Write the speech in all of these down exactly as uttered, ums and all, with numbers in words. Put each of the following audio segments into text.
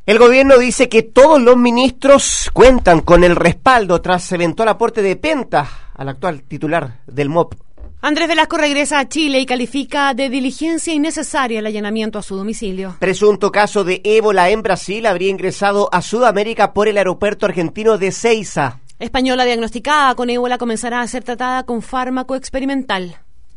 El gobierno dice que todos los ministros cuentan con el respaldo tras eventual aporte de Penta al actual titular del M O P. Andrés Velasco regresa a Chile y califica de diligencia innecesaria el allanamiento a su domicilio. Presunto caso de ébola en Brasil habría ingresado a Sudamérica por el aeropuerto argentino de Ezeiza. Española diagnosticada con ébola comenzará a ser tratada con fármaco experimental.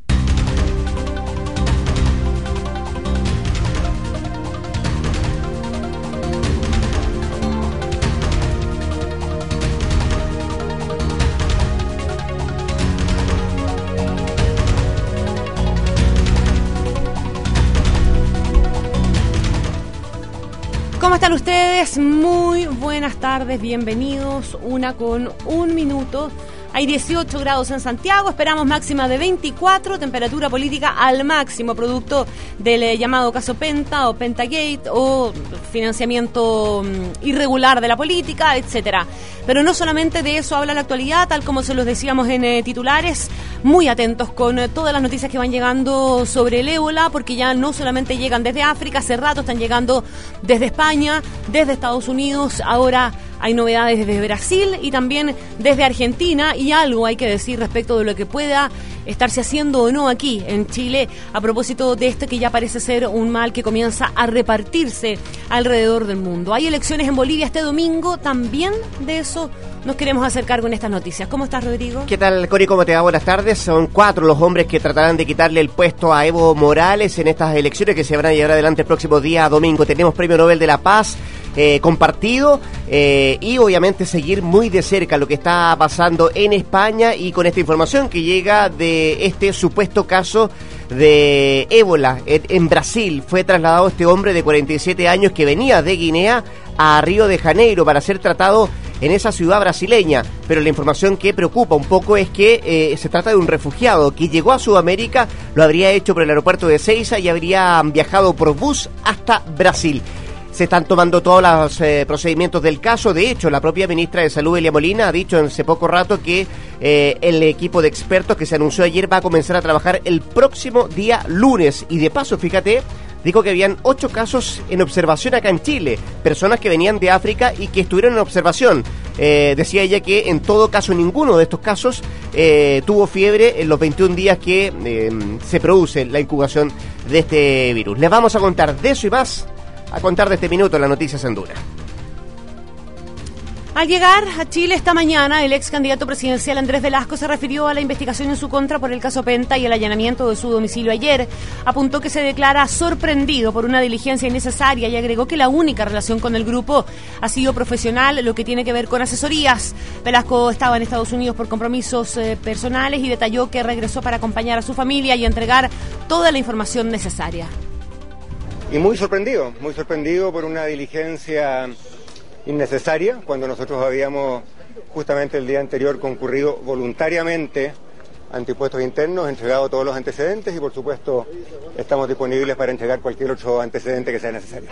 ¿Cómo están ustedes? Muy buenas tardes, bienvenidos. Una con un minuto. Hay dieciocho grados en Santiago, esperamos máxima de veinticuatro, temperatura política al máximo, producto del eh, llamado caso Penta o Pentagate o financiamiento um, irregular de la política, etcétera. Pero no solamente de eso habla la actualidad, tal como se los decíamos en eh, titulares, muy atentos con eh, todas las noticias que van llegando sobre el ébola, porque ya no solamente llegan desde África, hace rato están llegando desde España, desde Estados Unidos, ahora hay novedades desde Brasil y también desde Argentina, y algo hay que decir respecto de lo que pueda estarse haciendo o no aquí en Chile a propósito de este que ya parece ser un mal que comienza a repartirse alrededor del mundo. Hay elecciones en Bolivia este domingo, también de eso nos queremos hacer cargo en estas noticias. ¿Cómo estás, Rodrigo? ¿Qué tal, Cori? ¿Cómo te va? Buenas tardes. Son cuatro los hombres que tratarán de quitarle el puesto a Evo Morales en estas elecciones que se van a llevar adelante el próximo día domingo. Tenemos Premio Nobel de la Paz eh, compartido eh, y obviamente seguir muy de cerca lo que está pasando en España y con esta información que llega de este supuesto caso de ébola en, en Brasil. Fue trasladado este hombre de cuarenta y siete años que venía de Guinea a Río de Janeiro para ser tratado en esa ciudad brasileña, pero la información que preocupa un poco es que eh, se trata de un refugiado que llegó a Sudamérica, lo habría hecho por el aeropuerto de Ezeiza y habría viajado por bus hasta Brasil. Se están tomando todos los eh, procedimientos del caso. De hecho, la propia ministra de Salud, Elia Molina, ha dicho hace poco rato que eh, el equipo de expertos que se anunció ayer va a comenzar a trabajar el próximo día lunes. Y de paso, fíjate, dijo que habían ocho casos en observación acá en Chile, personas que venían de África y que estuvieron en observación. Eh, decía ella que en todo caso ninguno de estos casos eh, tuvo fiebre en los veintiún días que eh, se produce la incubación de este virus. Les vamos a contar de eso y más a contar de este minuto en las noticias en Duna. Al llegar a Chile esta mañana, el ex candidato presidencial Andrés Velasco se refirió a la investigación en su contra por el caso Penta y el allanamiento de su domicilio ayer. Apuntó que se declara sorprendido por una diligencia innecesaria y agregó que la única relación con el grupo ha sido profesional, lo que tiene que ver con asesorías. Velasco estaba en Estados Unidos por compromisos eh, personales y detalló que regresó para acompañar a su familia y entregar toda la información necesaria. Y muy sorprendido, muy sorprendido por una diligencia innecesaria, cuando nosotros habíamos justamente el día anterior concurrido voluntariamente ante impuestos internos, entregado todos los antecedentes y por supuesto estamos disponibles para entregar cualquier otro antecedente que sea necesario.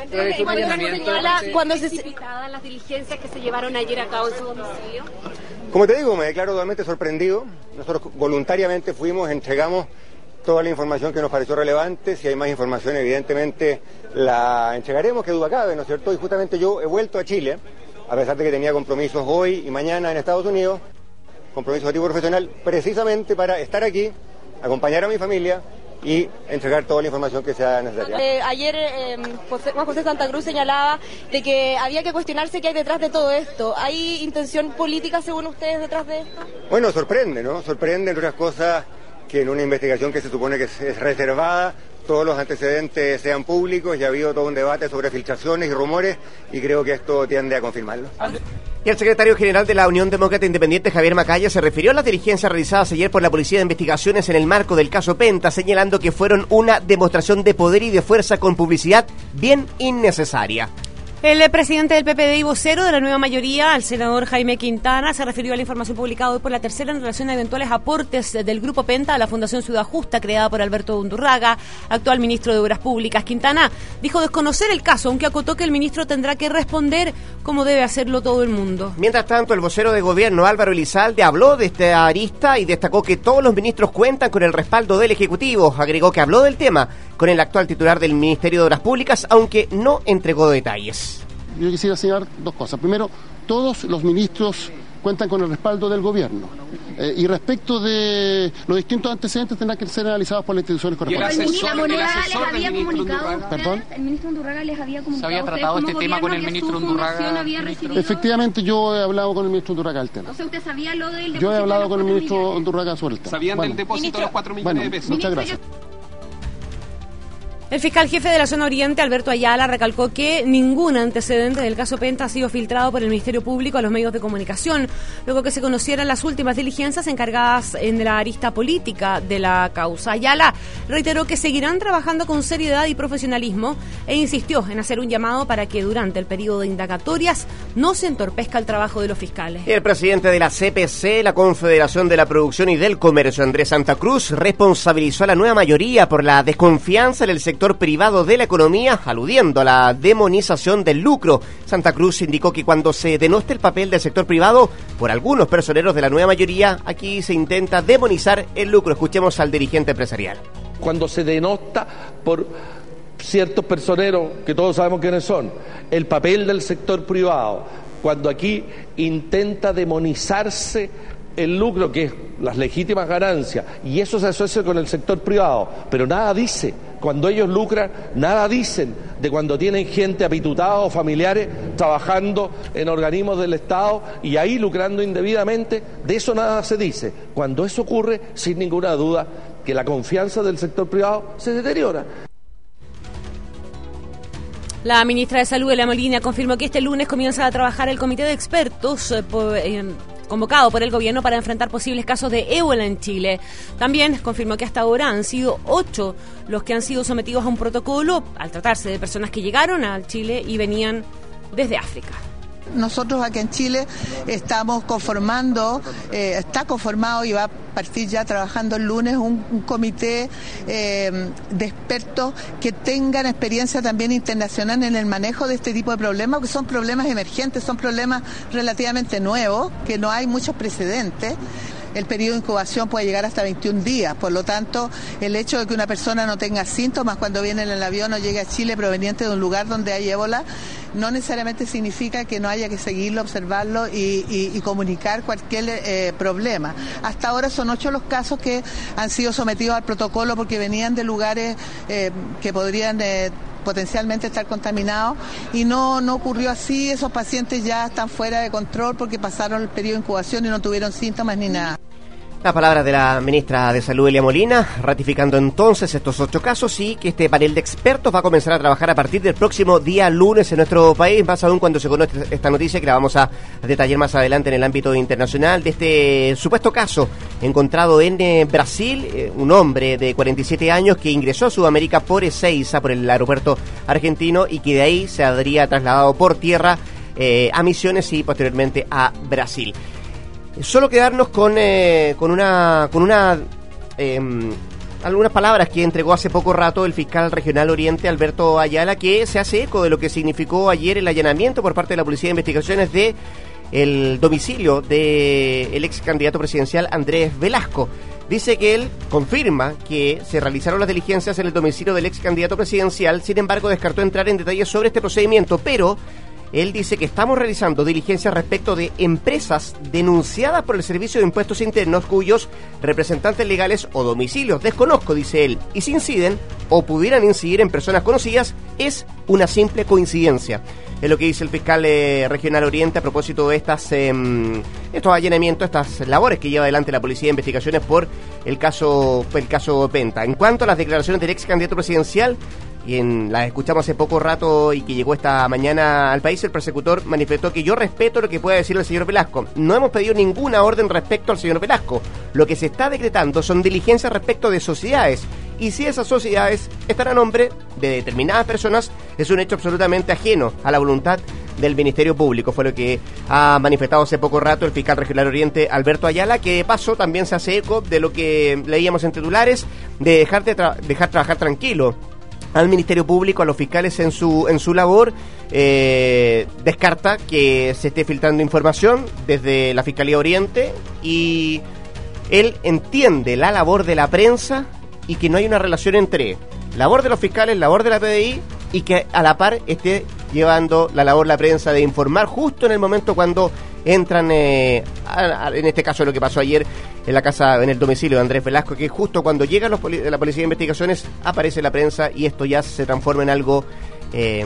¿Cuándo se justificaban las diligencias que se llevaron ayer a cabo en su domicilio? Como te digo, me declaro totalmente sorprendido. Nosotros voluntariamente fuimos, entregamos toda la información que nos pareció relevante. Si hay más información, evidentemente la entregaremos, que duda cabe, ¿no es cierto? Y justamente yo he vuelto a Chile, a pesar de que tenía compromisos hoy y mañana en Estados Unidos, compromisos de tipo profesional, precisamente para estar aquí, acompañar a mi familia y entregar toda la información que sea necesaria. Eh, ayer eh, José, Juan José Santa Cruz señalaba de que había que cuestionarse qué hay detrás de todo esto. ¿Hay intención política, según ustedes, detrás de esto? Bueno, sorprende, ¿no? Sorprende, entre otras cosas, que en una investigación que se supone que es reservada, todos los antecedentes sean públicos y ha habido todo un debate sobre filtraciones y rumores y creo que esto tiende a confirmarlo. Y el secretario general de la Unión Demócrata Independiente, Javier Macaya, se refirió a las diligencias realizadas ayer por la Policía de Investigaciones en el marco del caso Penta, señalando que fueron una demostración de poder y de fuerza con publicidad bien innecesaria. El presidente del P P D y vocero de la nueva mayoría, el senador Jaime Quintana, se refirió a la información publicada hoy por La Tercera en relación a eventuales aportes del Grupo Penta a la Fundación Ciudad Justa, creada por Alberto Undurraga, actual ministro de Obras Públicas. Quintana dijo desconocer el caso, aunque acotó que el ministro tendrá que responder como debe hacerlo todo el mundo. Mientras tanto, el vocero de gobierno, Álvaro Elizalde, habló de esta arista y destacó que todos los ministros cuentan con el respaldo del Ejecutivo. Agregó que habló del tema con el actual titular del Ministerio de Obras Públicas, aunque no entregó detalles. yo quisiera señalar dos cosas. Primero, todos los ministros cuentan con el respaldo del gobierno. Eh, y respecto de los distintos antecedentes tendrán que ser analizados por las instituciones correspondientes. ¿El ministro Undurraga les había comunicado? ¿Perdón? ¿El ministro Undurraga les había comunicado? ¿Se había tratado este tema con el ministro Undurraga? Efectivamente, yo he hablado con el ministro Undurraga del tema. O sea, ¿usted sabía lo del depósito? Yo he hablado de con el ministro millones? Undurraga sobre el tema. ¿Sabían bueno, del depósito ministro, de los cuatro millones bueno, de pesos? Muchas gracias. El fiscal jefe de la zona oriente, Alberto Ayala, recalcó que ningún antecedente del caso Penta ha sido filtrado por el Ministerio Público a los medios de comunicación, luego que se conocieran las últimas diligencias encargadas en la arista política de la causa. Ayala reiteró que seguirán trabajando con seriedad y profesionalismo e insistió en hacer un llamado para que durante el periodo de indagatorias no se entorpezca el trabajo de los fiscales. El presidente de la C P C, la Confederación de la Producción y del Comercio, Andrés Santa Cruz, responsabilizó a la nueva mayoría por la desconfianza en el sector privado de la economía, aludiendo a la demonización del lucro. Santa Cruz indicó que cuando se denoste el papel del sector privado por algunos personeros de la nueva mayoría, aquí se intenta demonizar el lucro. Escuchemos al dirigente empresarial. Cuando se denota por ciertos personeros, que todos sabemos quiénes son, el papel del sector privado, cuando aquí intenta demonizarse el lucro, que es las legítimas ganancias, y eso se asocia con el sector privado, pero nada dice, cuando ellos lucran, nada dicen de cuando tienen gente apitutada o familiares trabajando en organismos del Estado y ahí lucrando indebidamente, de eso nada se dice. Cuando eso ocurre, sin ninguna duda, que la confianza del sector privado se deteriora. La ministra de Salud, Elia Molina, confirmó que este lunes comienza a trabajar el comité de expertos eh, por, eh, convocado por el gobierno para enfrentar posibles casos de ébola en Chile. También confirmó que hasta ahora han sido ocho los que han sido sometidos a un protocolo al tratarse de personas que llegaron a Chile y venían desde África. Nosotros aquí en Chile estamos conformando, eh, está conformado y va a partir ya trabajando el lunes un, un comité eh, de expertos que tengan experiencia también internacional en el manejo de este tipo de problemas, que son problemas emergentes, son problemas relativamente nuevos, que no hay muchos precedentes. El periodo de incubación puede llegar hasta veintiún días, por lo tanto, el hecho de que una persona no tenga síntomas cuando viene en el avión o llegue a Chile proveniente de un lugar donde hay ébola, no necesariamente significa que no haya que seguirlo, observarlo y, y, y comunicar cualquier eh, problema. Hasta ahora son ocho los casos que han sido sometidos al protocolo porque venían de lugares eh, que podrían Eh, potencialmente estar contaminados y no, no ocurrió así. Esos pacientes ya están fuera de control porque pasaron el periodo de incubación y no tuvieron síntomas ni nada. Las palabras de la ministra de Salud, Elia Molina, ratificando entonces estos ocho casos y que este panel de expertos va a comenzar a trabajar a partir del próximo día lunes en nuestro país, más aún cuando se conoce esta noticia que la vamos a detallar más adelante en el ámbito internacional, de este supuesto caso encontrado en eh, Brasil, eh, un hombre de cuarenta y siete años que ingresó a Sudamérica por Ezeiza, por el aeropuerto argentino, y que de ahí se habría trasladado por tierra eh, a Misiones y posteriormente a Brasil. Solo quedarnos con eh, con una con una eh, algunas palabras que entregó hace poco rato el fiscal regional Oriente, Alberto Ayala, que se hace eco de lo que significó ayer el allanamiento por parte de la Policía de Investigaciones de el domicilio del ex candidato presidencial Andrés Velasco. Dice que él confirma que se realizaron las diligencias en el domicilio del ex candidato presidencial, sin embargo descartó entrar en detalles sobre este procedimiento, pero él dice que estamos realizando diligencias respecto de empresas denunciadas por el Servicio de Impuestos Internos cuyos representantes legales o domicilios desconozco, dice él, y si inciden o pudieran incidir en personas conocidas, es una simple coincidencia. Es lo que dice el fiscal eh, regional Oriente a propósito de estas eh, estos allanamientos, estas labores que lleva adelante la Policía de Investigaciones por el caso, el caso Penta. En cuanto a las declaraciones del ex candidato presidencial, quien las escuchamos hace poco rato y que llegó esta mañana al país, el persecutor manifestó que yo respeto lo que pueda decir el señor Velasco. No hemos pedido ninguna orden respecto al señor Velasco. Lo que se está decretando son diligencias respecto de sociedades. Y si esas sociedades están a nombre de determinadas personas, es un hecho absolutamente ajeno a la voluntad del Ministerio Público. Fue lo que ha manifestado hace poco rato el fiscal regional Oriente, Alberto Ayala, que de paso también se hace eco de lo que leíamos en titulares, de dejar, de tra- dejar trabajar tranquilo al Ministerio Público, a los fiscales en su en su labor. Eh, descarta que se esté filtrando información desde la Fiscalía Oriente y él entiende la labor de la prensa y que no hay una relación entre labor de los fiscales, labor de la P D I y que a la par esté llevando la labor la prensa de informar justo en el momento cuando entran, eh, a, a, en este caso lo que pasó ayer en la casa, en el domicilio de Andrés Velasco, que justo cuando llegan los poli- la Policía de Investigaciones aparece la prensa y esto ya se transforma en algo eh,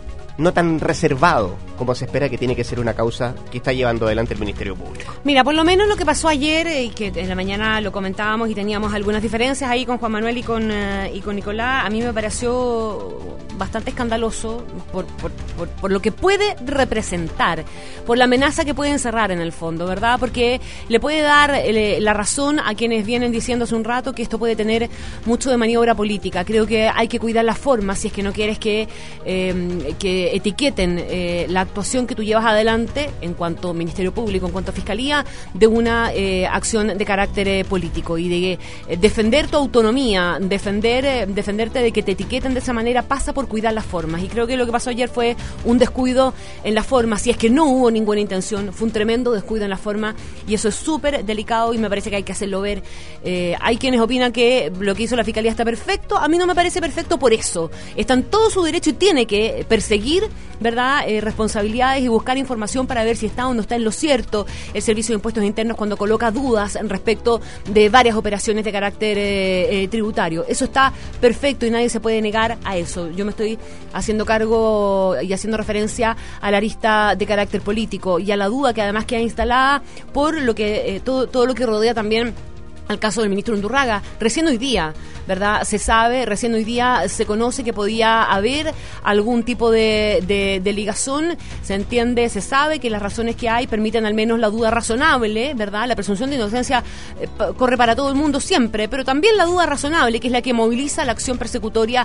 no tan reservado como se espera que tiene que ser una causa que está llevando adelante el Ministerio Público. Mira, por lo menos lo que pasó ayer, y eh, que en la mañana lo comentábamos y teníamos algunas diferencias ahí con Juan Manuel y con, uh, y con Nicolás, a mí me pareció bastante escandaloso por, por, por, por lo que puede representar, por la amenaza que puede encerrar en el fondo, ¿verdad? Porque le puede dar eh, la razón a quienes vienen diciendo hace un rato que esto puede tener mucho de maniobra política. Creo que hay que cuidar las formas si es que no quieres que, eh, que etiqueten eh, la actuación que tú llevas adelante en cuanto Ministerio Público, en cuanto a Fiscalía, de una eh, acción de carácter eh, político y de eh, defender tu autonomía, defender eh, defenderte de que te etiqueten de esa manera pasa por cuidar las formas, y creo que lo que pasó ayer fue un descuido en la forma, si es que no hubo ninguna intención, fue un tremendo descuido en la forma, y eso es súper delicado y me parece que hay que hacerlo ver. Eh, hay quienes opinan que lo que hizo la Fiscalía está perfecto, a mí no me parece perfecto por eso, está en todo su derecho y tiene que perseguir, ¿verdad?, eh, responsabilidades y buscar información para ver si está o no está en lo cierto el Servicio de Impuestos Internos cuando coloca dudas respecto de varias operaciones de carácter eh, eh, tributario. Eso está perfecto y nadie se puede negar a eso. Yo me estoy haciendo cargo y haciendo referencia a la arista de carácter político y a la duda que además queda instalada por lo que eh, todo, todo lo que rodea también al caso del ministro Undurraga. Recién hoy día, ¿verdad?, se sabe, recién hoy día se conoce que podía haber algún tipo de, de, de ligazón, se entiende, se sabe que las razones que hay permiten al menos la duda razonable, ¿verdad? La presunción de inocencia eh, corre para todo el mundo siempre, pero también la duda razonable, que es la que moviliza la acción persecutoria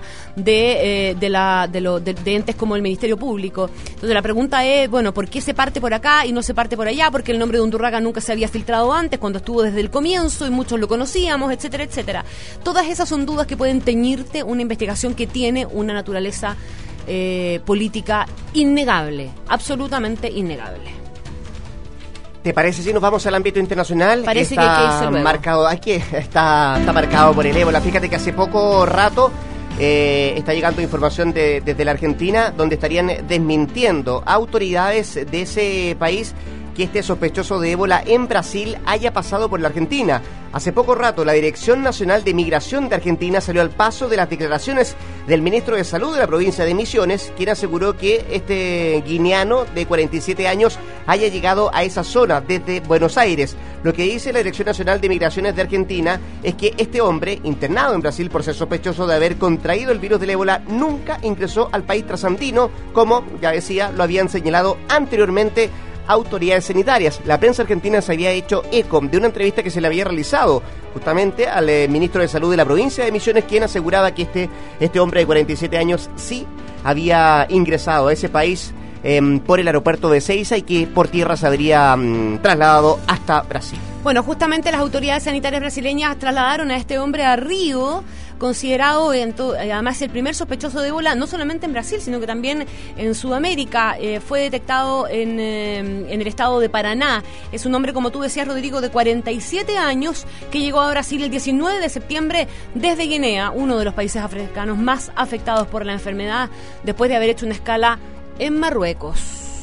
de, eh, de, la, de, lo, de, de entes como el Ministerio Público. Entonces la pregunta es, bueno, ¿por qué se parte por acá y no se parte por allá? Porque el nombre de Undurraga nunca se había filtrado antes, cuando estuvo desde el comienzo y muchos lo conocíamos, etcétera, etcétera. Todas esas son dudas que pueden teñirte una investigación que tiene una naturaleza eh, política innegable, absolutamente innegable. ¿Te parece si nos vamos al ámbito internacional? Parece está que hay que irse luego. marcado, hay que, está, está marcado por el ébola. Fíjate que hace poco rato eh, está llegando información de, desde la Argentina, donde estarían desmintiendo autoridades de ese país que este sospechoso de ébola en Brasil haya pasado por la Argentina. Hace poco rato, la Dirección Nacional de Migración de Argentina salió al paso de las declaraciones del ministro de Salud de la provincia de Misiones, quien aseguró que este guineano de cuarenta y siete años haya llegado a esa zona desde Buenos Aires. Lo que dice la Dirección Nacional de Migraciones de Argentina es que este hombre, internado en Brasil por ser sospechoso de haber contraído el virus del ébola, nunca ingresó al país trasandino, como, ya decía, lo habían señalado anteriormente autoridades sanitarias. La prensa argentina se había hecho eco de una entrevista que se le había realizado justamente al eh, ministro de Salud de la provincia de Misiones, quien aseguraba que este, este hombre de cuarenta y siete años sí había ingresado a ese país eh, por el aeropuerto de Ezeiza y que por tierra se habría mm, trasladado hasta Brasil. Bueno, justamente las autoridades sanitarias brasileñas trasladaron a este hombre a Río, considerado en to- además el primer sospechoso de ébola, no solamente en Brasil, sino que también en Sudamérica. Eh, fue detectado en, eh, en el estado de Paraná. Es un hombre, como tú decías, Rodrigo, de cuarenta y siete años, que llegó a Brasil el diecinueve de septiembre desde Guinea, uno de los países africanos más afectados por la enfermedad, después de haber hecho una escala en Marruecos.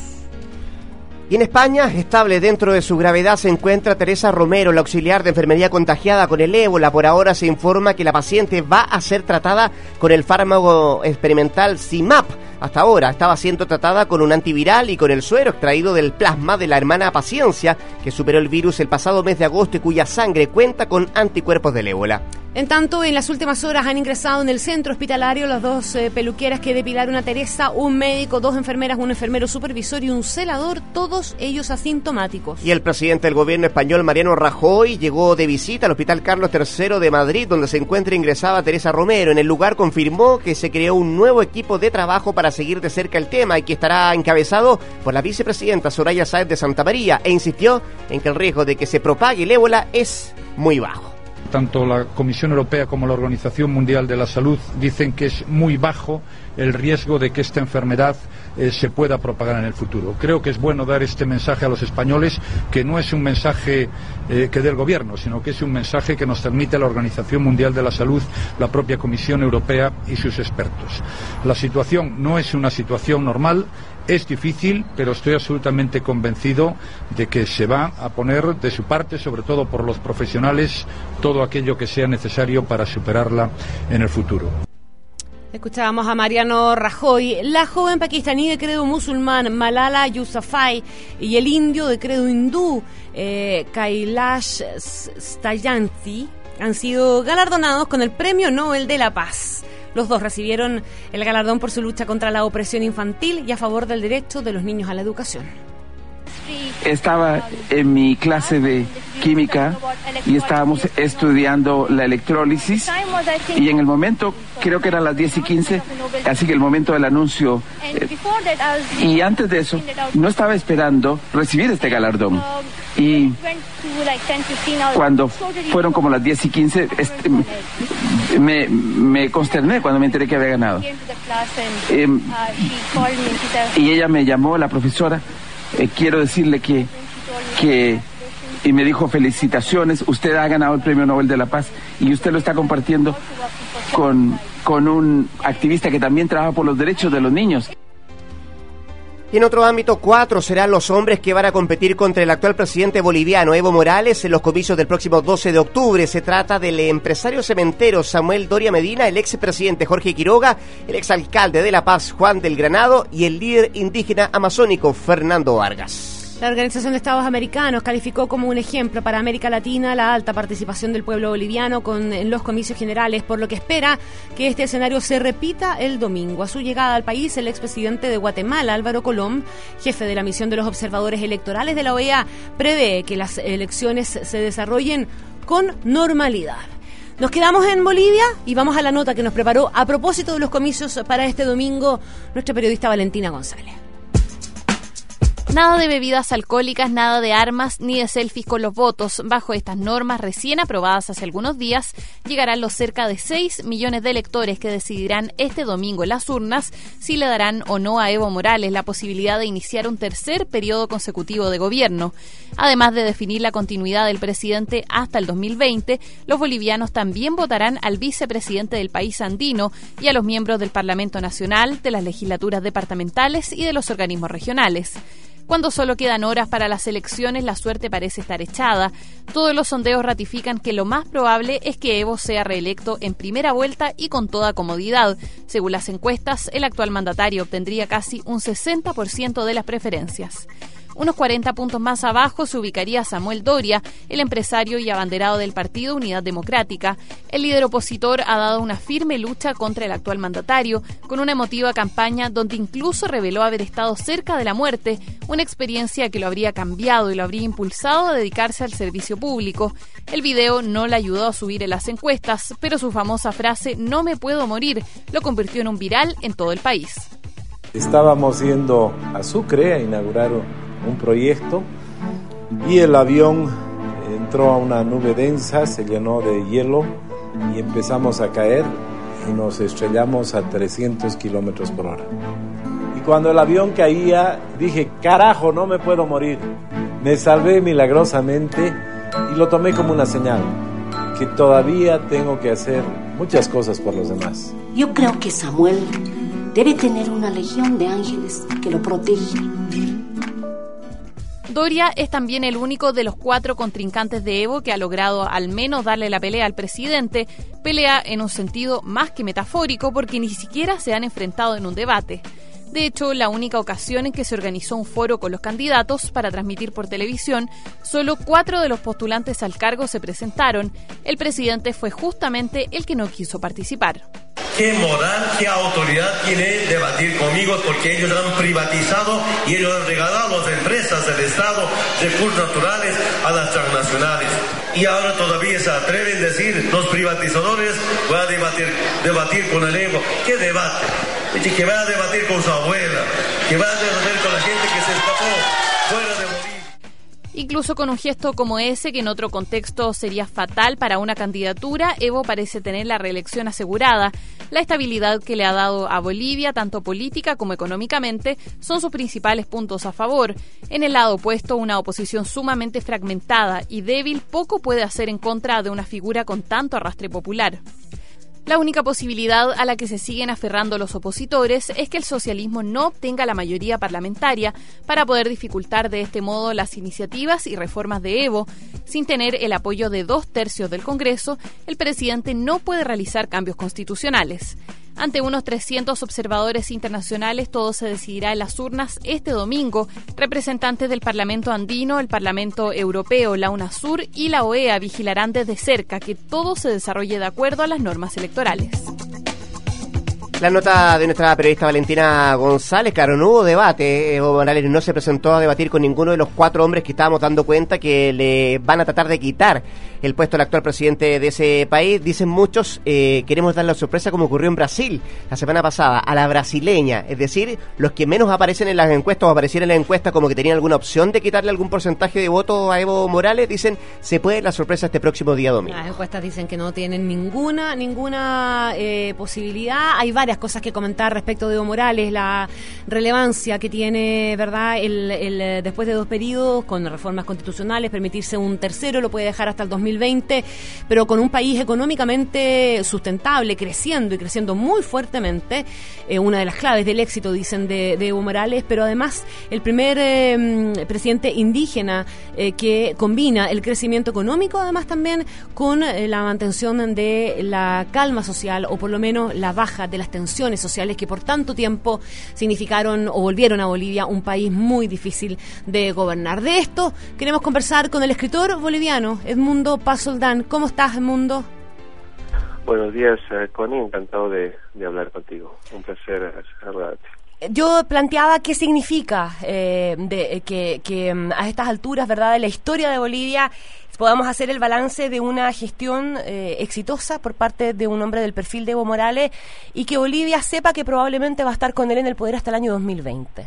Y en España, estable dentro de su gravedad, se encuentra Teresa Romero, la auxiliar de enfermería contagiada con el ébola. Por ahora se informa que la paciente va a ser tratada con el fármaco experimental Cimap. Hasta ahora estaba siendo tratada con un antiviral y con el suero extraído del plasma de la hermana Paciencia, que superó el virus el pasado mes de agosto y cuya sangre cuenta con anticuerpos del ébola. En tanto, en las últimas horas han ingresado en el centro hospitalario las dos eh, peluqueras que depilaron a Teresa, un médico, dos enfermeras, un enfermero supervisor y un celador, todos ellos asintomáticos. Y el presidente del gobierno español, Mariano Rajoy, llegó de visita al Hospital Carlos tercero de Madrid, donde se encuentra ingresada Teresa Romero. En el lugar confirmó que se creó un nuevo equipo de trabajo para seguir de cerca el tema y que estará encabezado por la vicepresidenta Soraya Sáenz de Santamaría, e insistió en que el riesgo de que se propague el ébola es muy bajo. Tanto la Comisión Europea como la Organización Mundial de la Salud dicen que es muy bajo el riesgo de que esta enfermedad eh, se pueda propagar en el futuro. Creo que es bueno dar este mensaje a los españoles, que no es un mensaje eh, que dé el Gobierno, sino que es un mensaje que nos transmite la Organización Mundial de la Salud, la propia Comisión Europea y sus expertos. La situación no es una situación normal. Es difícil, pero estoy absolutamente convencido de que se va a poner de su parte, sobre todo por los profesionales, todo aquello que sea necesario para superarla en el futuro. Escuchábamos a Mariano Rajoy. La joven pakistaní de credo musulmán Malala Yousafzai y el indio de credo hindú eh, Kailash Satyarthi han sido galardonados con el Premio Nobel de la Paz. Los dos recibieron el galardón por su lucha contra la opresión infantil y a favor del derecho de los niños a la educación. Estaba en mi clase de química y estábamos estudiando la electrólisis, y en el momento, creo que eran las diez y quince, así que el momento del anuncio, eh, y antes de eso no estaba esperando recibir este galardón, y cuando fueron como las diez y quince este, me, me consterné cuando me enteré que había ganado. Eh, y ella me llamó, la profesora. Eh, quiero decirle que, que, y me dijo: felicitaciones, usted ha ganado el Premio Nobel de la Paz y usted lo está compartiendo con, con un activista que también trabaja por los derechos de los niños. Y en otro ámbito, cuatro serán los hombres que van a competir contra el actual presidente boliviano Evo Morales en los comicios del próximo doce de octubre. Se trata del empresario cementero Samuel Doria Medina, el expresidente Jorge Quiroga, el exalcalde de La Paz Juan del Granado y el líder indígena amazónico Fernando Vargas. La Organización de Estados Americanos calificó como un ejemplo para América Latina la alta participación del pueblo boliviano con, en los comicios generales, por lo que espera que este escenario se repita el domingo. A su llegada al país, el expresidente de Guatemala, Álvaro Colom, jefe de la misión de los observadores electorales de la O E A, prevé que las elecciones se desarrollen con normalidad. Nos quedamos en Bolivia y vamos a la nota que nos preparó a propósito de los comicios para este domingo nuestra periodista Valentina González. Nada de bebidas alcohólicas, nada de armas, ni de selfies con los votos. Bajo estas normas recién aprobadas hace algunos días, llegarán los cerca de seis millones de electores que decidirán este domingo en las urnas si le darán o no a Evo Morales la posibilidad de iniciar un tercer periodo consecutivo de gobierno. Además de definir la continuidad del presidente hasta el dos mil veinte, los bolivianos también votarán al vicepresidente del país andino y a los miembros del Parlamento Nacional, de las legislaturas departamentales y de los organismos regionales. Cuando solo quedan horas para las elecciones, la suerte parece estar echada. Todos los sondeos ratifican que lo más probable es que Evo sea reelecto en primera vuelta y con toda comodidad. Según las encuestas, el actual mandatario obtendría casi un sesenta por ciento de las preferencias. Unos cuarenta puntos más abajo se ubicaría Samuel Doria, el empresario y abanderado del partido Unidad Democrática. El líder opositor ha dado una firme lucha contra el actual mandatario, con una emotiva campaña donde incluso reveló haber estado cerca de la muerte, una experiencia que lo habría cambiado y lo habría impulsado a dedicarse al servicio público. El video no le ayudó a subir en las encuestas, pero su famosa frase "no me puedo morir" lo convirtió en un viral en todo el país. Estábamos yendo a Sucre a inaugurar un proyecto y el avión entró a una nube densa, se llenó de hielo y empezamos a caer y nos estrellamos a trescientos kilómetros por hora. Y cuando el avión caía dije: carajo, no me puedo morir. Me salvé milagrosamente y lo tomé como una señal que todavía tengo que hacer muchas cosas por los demás. Yo creo que Samuel debe tener una legión de ángeles que lo protege. Doria es también el único de los cuatro contrincantes de Evo que ha logrado al menos darle la pelea al presidente, pelea en un sentido más que metafórico porque ni siquiera se han enfrentado en un debate. De hecho, la única ocasión en que se organizó un foro con los candidatos para transmitir por televisión, solo cuatro de los postulantes al cargo se presentaron. El presidente fue justamente el que no quiso participar. ¿Qué moral, qué autoridad tiene debatir conmigo? Porque ellos han privatizado y ellos han regalado a las empresas del Estado recursos naturales a las transnacionales. Y ahora todavía se atreven a decir los privatizadores van a debatir, debatir con el Evo. ¿Qué debate? Que van a debatir con su abuela, que van a debatir con la gente que se escapó fuera de Bolivia. Incluso con un gesto como ese, que en otro contexto sería fatal para una candidatura, Evo parece tener la reelección asegurada. La estabilidad que le ha dado a Bolivia, tanto política como económicamente, son sus principales puntos a favor. En el lado opuesto, una oposición sumamente fragmentada y débil poco puede hacer en contra de una figura con tanto arrastre popular. La única posibilidad a la que se siguen aferrando los opositores es que el socialismo no obtenga la mayoría parlamentaria para poder dificultar de este modo las iniciativas y reformas de Evo. Sin tener el apoyo de dos tercios del Congreso, el presidente no puede realizar cambios constitucionales. Ante unos trescientos observadores internacionales, todo se decidirá en las urnas este domingo. Representantes del Parlamento Andino, el Parlamento Europeo, la UNASUR y la O E A vigilarán desde cerca que todo se desarrolle de acuerdo a las normas electorales. La nota de nuestra periodista Valentina González. Claro, no hubo debate. Evo Morales no se presentó a debatir con ninguno de los cuatro hombres que estábamos dando cuenta que le van a tratar de quitar el puesto al actual presidente de ese país. Dicen muchos, eh, queremos dar la sorpresa como ocurrió en Brasil la semana pasada, a la brasileña. Es decir, los que menos aparecen en las encuestas o aparecieron en la encuesta como que tenían alguna opción de quitarle algún porcentaje de voto a Evo Morales, dicen, se puede dar la sorpresa este próximo día domingo. Las encuestas dicen que no tienen ninguna, ninguna eh, posibilidad. Hay varias cosas que comentar respecto de Evo Morales, la relevancia que tiene, ¿verdad?, el, el después de dos periodos con reformas constitucionales, permitirse un tercero, lo puede dejar hasta el dos mil veinte, pero con un país económicamente sustentable, creciendo y creciendo muy fuertemente, eh, una de las claves del éxito, dicen, de, de Evo Morales, pero además el primer eh, presidente indígena eh, que combina el crecimiento económico, además también con eh, la mantención de la calma social, o por lo menos la baja de las tensiones sociales que por tanto tiempo significaron o volvieron a Bolivia un país muy difícil de gobernar. De esto queremos conversar con el escritor boliviano Edmundo Paz Soldán. ¿Cómo estás, Edmundo? Buenos días, eh, Connie, encantado de, de hablar contigo. Un placer saludarte. Yo planteaba qué significa eh, de, que, que a estas alturas, ¿verdad?, de la historia de Bolivia podamos hacer el balance de una gestión eh, exitosa por parte de un hombre del perfil de Evo Morales y que Bolivia sepa que probablemente va a estar con él en el poder hasta el año dos mil veinte.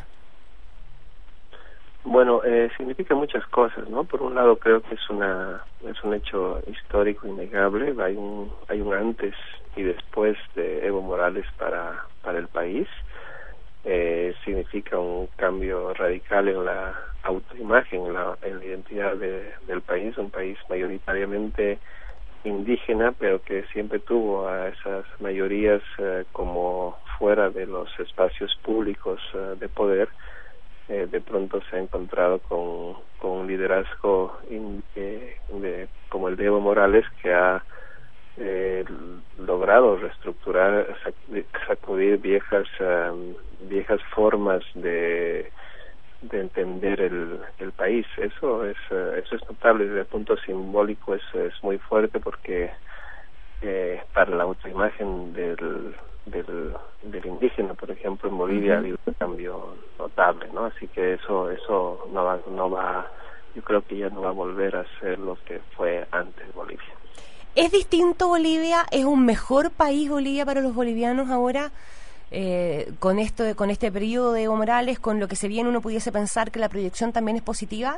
Bueno, eh, significa muchas cosas, ¿no? Por un lado, creo que es una es un hecho histórico innegable. Hay un hay un antes y después de Evo Morales para para el país. Eh, significa un cambio radical en la autoimagen, en la, en la identidad de, del país, un país mayoritariamente indígena, pero que siempre tuvo a esas mayorías eh, como fuera de los espacios públicos eh, de poder. Eh, de pronto se ha encontrado con, con un liderazgo in, eh, de, como el de Evo Morales, que ha eh, logrado reestructurar, sacudir viejas um, viejas formas de de entender el, el país. Eso es uh, eso es notable. Desde el punto simbólico es, es muy fuerte, porque eh, para la autoimagen del, del del indígena, por ejemplo, en Bolivia, uh-huh, ha habido un cambio notable, ¿no? Así que eso eso no va no va yo creo que ya no va a volver a ser lo que fue antes Bolivia. ¿Es distinto Bolivia? ¿Es un mejor país Bolivia para los bolivianos ahora? Eh, con esto, con este periodo de Evo Morales, con lo que se viene, uno pudiese pensar que la proyección también es positiva.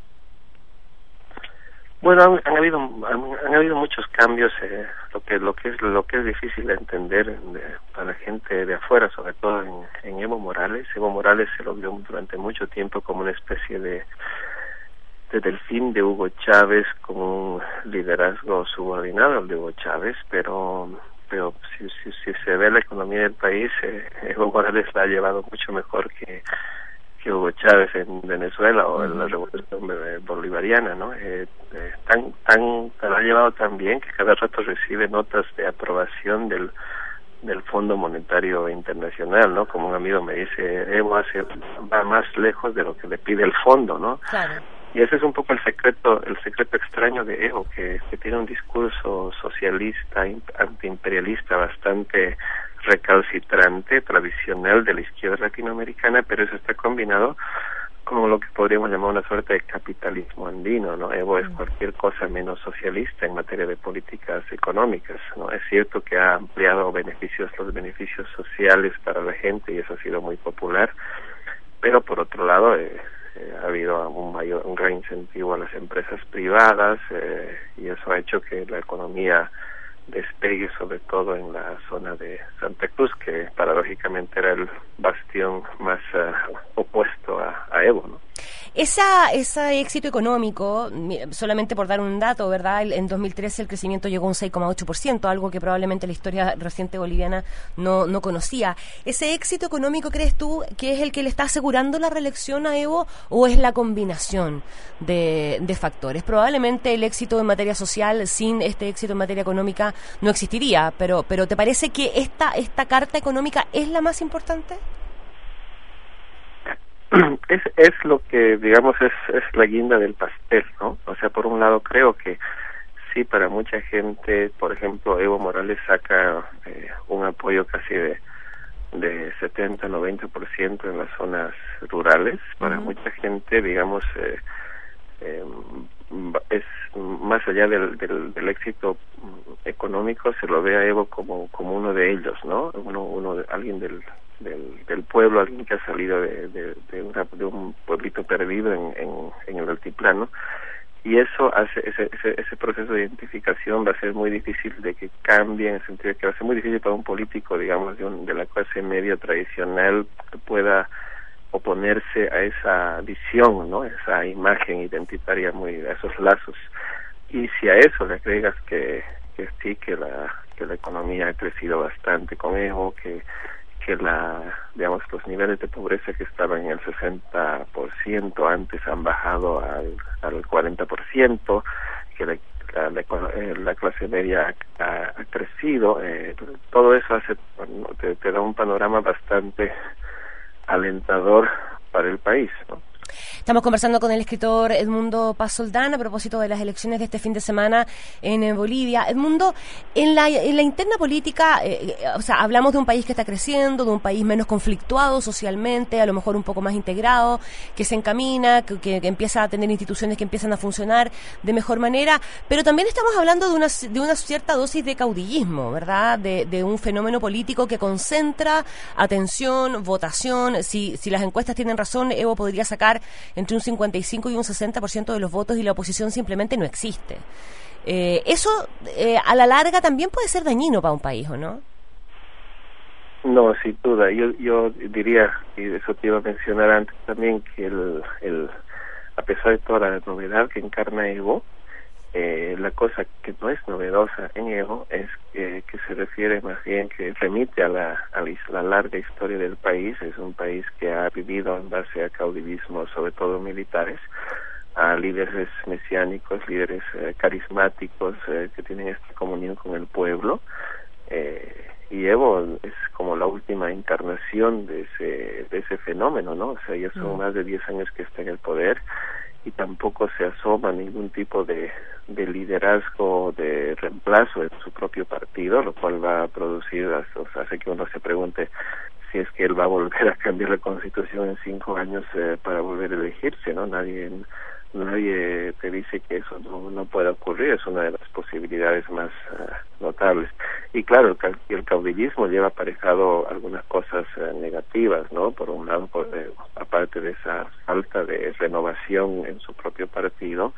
Bueno, han, han habido han, han habido muchos cambios. Eh, lo que lo que es lo que es difícil de entender de, para la gente de afuera, sobre todo en, en Evo Morales. Evo Morales se lo vio durante mucho tiempo como una especie de de delfín de Hugo Chávez, con un liderazgo subordinado al de Hugo Chávez, pero pero si, si, si se ve la economía del país, eh, Evo Morales la ha llevado mucho mejor que, que Hugo Chávez en Venezuela o en la revolución bolivariana, ¿no? Eh, eh, tan tan la ha llevado tan bien que cada rato recibe notas de aprobación del del Fondo Monetario Internacional, ¿no? Como un amigo me dice, Evo hace va más lejos de lo que le pide el fondo, ¿no? Claro. Y ese es un poco el secreto, el secreto extraño de Evo, que, que tiene un discurso socialista, antiimperialista bastante recalcitrante, tradicional de la izquierda latinoamericana, pero eso está combinado con lo que podríamos llamar una suerte de capitalismo andino, ¿no? Evo es cualquier cosa menos socialista en materia de políticas económicas, ¿no? Es cierto que ha ampliado beneficios, los beneficios sociales para la gente, y eso ha sido muy popular, pero por otro lado, eh, eh, ha habido un mayor, un gran incentivo a las empresas privadas, eh, y eso ha hecho que la economía despegue, sobre todo en la zona de Santa Cruz, que paradójicamente era el bastión más uh, opuesto a, a Evo, ¿no? Esa, ese éxito económico, solamente por dar un dato, ¿verdad? En dos mil trece el crecimiento llegó a un seis coma ocho por ciento, algo que probablemente la historia reciente boliviana no, no conocía. ¿Ese éxito económico crees tú que es el que le está asegurando la reelección a Evo o es la combinación de, de factores? Probablemente el éxito en materia social sin este éxito en materia económica no existiría, pero, pero ¿te parece que esta, esta carta económica es la más importante? Es, es lo que, digamos, es, es la guinda del pastel, ¿no? O sea, por un lado creo que sí, para mucha gente, por ejemplo, Evo Morales saca eh, un apoyo casi de, de setenta, noventa por ciento en las zonas rurales. Para uh-huh. mucha gente, digamos, eh, eh, es más allá del, del, del éxito económico, se lo ve a Evo como, como uno de ellos, ¿no? Uno, uno de, alguien del Del, del pueblo, alguien que ha salido de, de, de, una, de un pueblito perdido en, en, en el altiplano, y eso hace ese, ese, ese proceso de identificación va a ser muy difícil de que cambie, en el sentido de que va a ser muy difícil para un político, digamos, de, un, de la clase media tradicional que pueda oponerse a esa visión, ¿no? Esa imagen identitaria, muy a esos lazos. Y si a eso le agregas que, que sí, que la, que la economía ha crecido bastante con Evo, que que la, digamos, los niveles de pobreza que estaban en el sesenta por ciento antes han bajado al, al cuarenta por ciento, que la, la, la, la clase media ha, ha crecido, eh, todo eso hace te, te da un panorama bastante alentador para el país, ¿no? Estamos conversando con el escritor Edmundo Paz Soldán a propósito de las elecciones de este fin de semana en, en Bolivia. Edmundo, en la, en la interna política, eh, o sea, hablamos de un país que está creciendo, de un país menos conflictuado socialmente, a lo mejor un poco más integrado, que se encamina, que, que, que empieza a tener instituciones que empiezan a funcionar de mejor manera, pero también estamos hablando de una, de una cierta dosis de caudillismo, ¿verdad? De, de un fenómeno político que concentra atención, votación. Si, si las encuestas tienen razón, Evo podría sacar entre un cincuenta y cinco y un sesenta por ciento de los votos y la oposición simplemente no existe. Eh, eso eh, a la larga también puede ser dañino para un país, ¿o no? No, sin duda. Yo yo diría, y eso te iba a mencionar antes también, que el, el a pesar de toda la novedad que encarna Evo, eh, la cosa que no es novedosa en Evo es eh, que se refiere más bien, que remite a la, a la, la larga historia del país. Es un país que ha vivido en base a caudillismos, sobre todo militares, a líderes mesiánicos, líderes eh, carismáticos eh, que tienen esta comunión con el pueblo, eh, y Evo es como la última encarnación de ese de ese fenómeno, ¿no? O sea, ya son mm. más de diez años que está en el poder y tampoco se asoma ningún tipo de, de liderazgo, de reemplazo en su propio partido, lo cual va a producir, o sea, hace que uno se pregunte si es que él va a volver a cambiar la Constitución en cinco años eh, para volver a elegirse, ¿no? Nadie nadie te dice que eso no, no puede ocurrir, es una de las posibilidades más uh, notables. Y claro, el, el caudillismo lleva aparejado algunas cosas uh, negativas, ¿no? Por un lado, por, eh, aparte de esa falta de renovación en su propio partido,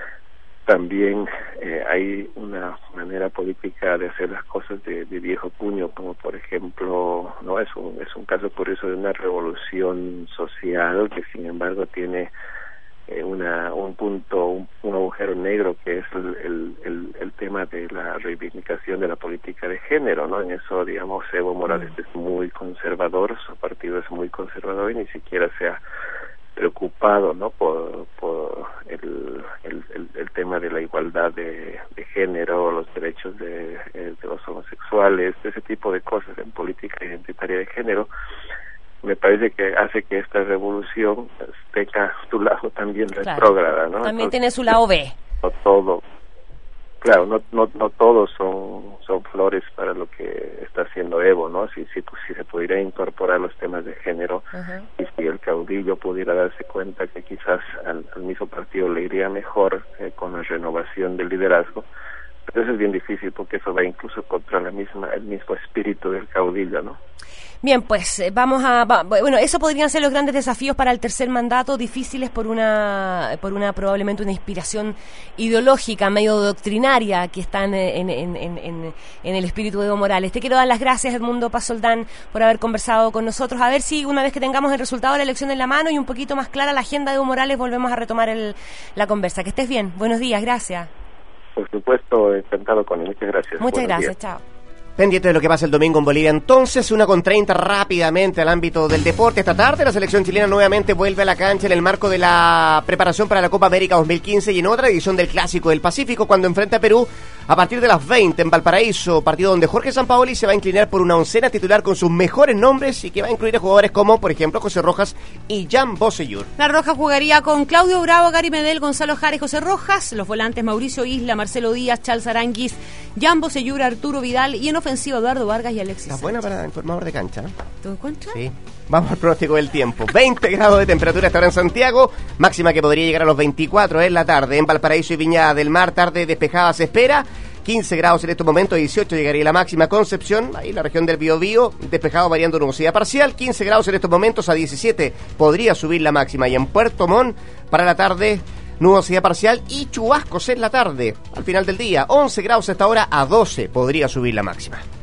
también eh, hay una manera política de hacer las cosas de, de viejo puño, como por ejemplo, no es un es un caso curioso de una revolución social que sin embargo tiene eh, una un punto un, un agujero negro, que es el, el, el, el tema de la reivindicación de la política de género, ¿no? En eso, digamos, Evo Morales es muy conservador, su partido es muy conservador y ni siquiera se ha preocupado, ¿no? por, por el, el, el, el tema de la igualdad de, de género, los derechos de, de los homosexuales, ese tipo de cosas en política identitaria de género. Me parece que hace que esta revolución tenga su lado también claro, retrógrada, ¿no? También Entonces, tiene su lado B. No todo, claro, no no no todos son son flores para lo que está haciendo Evo, ¿no? Si si, si se pudiera incorporar los temas de género, uh-huh. y si el caudillo pudiera darse cuenta que quizás al, al mismo partido le iría mejor eh, con la renovación del liderazgo, Pero eso es bien difícil porque eso va incluso contra la misma el mismo espíritu del caudillo, ¿no? Bien, pues eh, vamos a... Va, bueno, eso podrían ser los grandes desafíos para el tercer mandato, difíciles por una por una probablemente una inspiración ideológica, medio doctrinaria, que están en, en, en, en, en el espíritu de Evo Morales. Te quiero dar las gracias, Edmundo Paz Soldán, por haber conversado con nosotros. A ver si una vez que tengamos el resultado de la elección en la mano y un poquito más clara la agenda de Evo Morales, volvemos a retomar el, la conversa. Que estés bien. Buenos días, gracias. Por supuesto, encantado con él. Muchas gracias. Muchas Buenos gracias, días. chao. Pendiente de lo que pasa el domingo en Bolivia. Entonces, una con treinta rápidamente al ámbito del deporte. Esta tarde la selección chilena nuevamente vuelve a la cancha en el marco de la preparación para la Copa América dos mil quince y en otra edición del Clásico del Pacífico cuando enfrenta a Perú a partir de las veinte en Valparaíso, partido donde Jorge Sampaoli se va a inclinar por una oncena titular con sus mejores nombres y que va a incluir a jugadores como, por ejemplo, José Rojas y Jan Bosellur. La Roja jugaría con Claudio Bravo, Gary Medel, Gonzalo Jara y José Rojas, los volantes Mauricio Isla, Marcelo Díaz, Charles Aranguis, Jan Bosellur, Arturo Vidal y en ofensiva Eduardo Vargas y Alexis. Está buena para informador de cancha, ¿no? ¿Te encuentras? Sí. Vamos al pronóstico del tiempo. veinte grados de temperatura hasta ahora en Santiago, máxima que podría llegar a los veinticuatro en la tarde. En Valparaíso y Viña del Mar, tarde despejada se espera. quince grados en estos momentos, dieciocho llegaría la máxima. Concepción, ahí la región del Biobío, despejado variando nubosidad parcial. quince grados en estos momentos, a diecisiete podría subir la máxima. Y en Puerto Montt, para la tarde, nubosidad parcial y chubascos en la tarde. Al final del día, once grados hasta ahora, a doce podría subir la máxima.